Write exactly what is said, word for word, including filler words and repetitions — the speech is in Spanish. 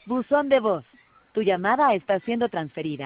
Buzón de voz. Tu llamada está siendo transferida.